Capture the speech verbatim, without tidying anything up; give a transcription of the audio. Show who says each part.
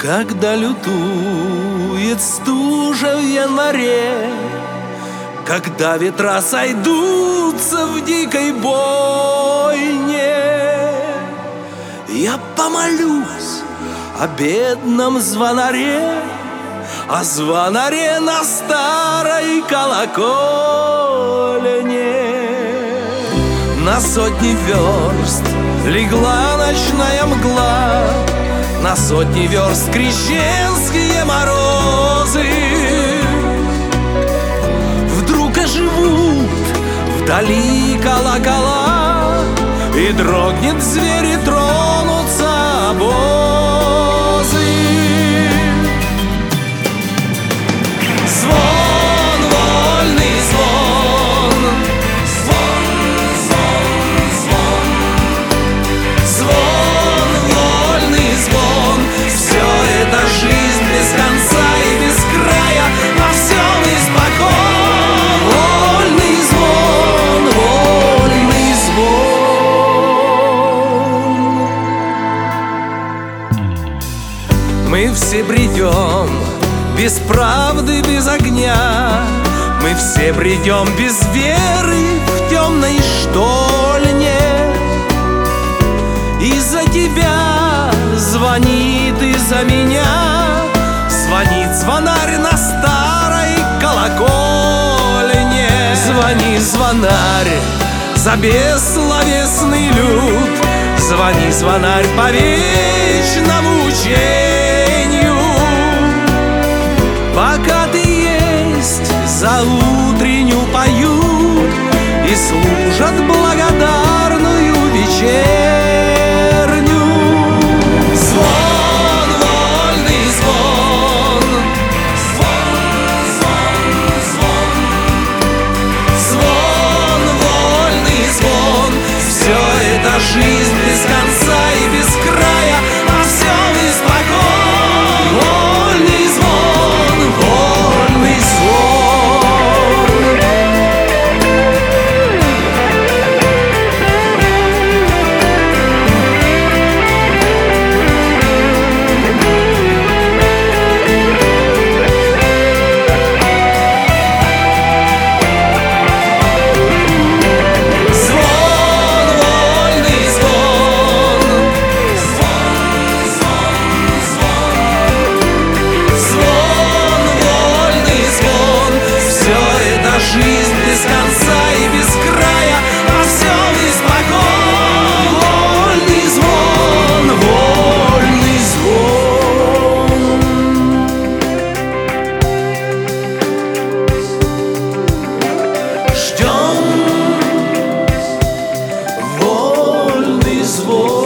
Speaker 1: Когда лютует стужа в январе, когда ветра сойдутся в дикой бойне, я помолюсь о бедном звонаре, о звонаре на старой колокольне. На сотни верст легла ночная мгла, на сотни верст крещенские морозы. Вдруг оживут вдали колокола, и дрогнет зверь, и тронутся обозы. Звон, вольный звон, звон, звон, звон, звон, вольный звон. Все это жизнь без конца и без края, во всем испокон. Вольный звон, вольный звон. Мы все бредем без правды, без огня, мы все бредем без веры в темной штольне. И за тебя звонит, и за меня звонит звонарь на старой колокольне. Звони, звонарь, за бессловесный люд, звони, звонарь, по вечному учению. Пока ты есть, за утреннюю поют и служат благодарную вечерню. Звон, вольный звон, звон, звон, звон, звон, вольный звон. Все это жизнь без конца и без края, во всем испокон. Вольный звон, вольный жизнь без конца и без края, во всем испокон. Вольный звон, вольный звон. Ждем вольный звон.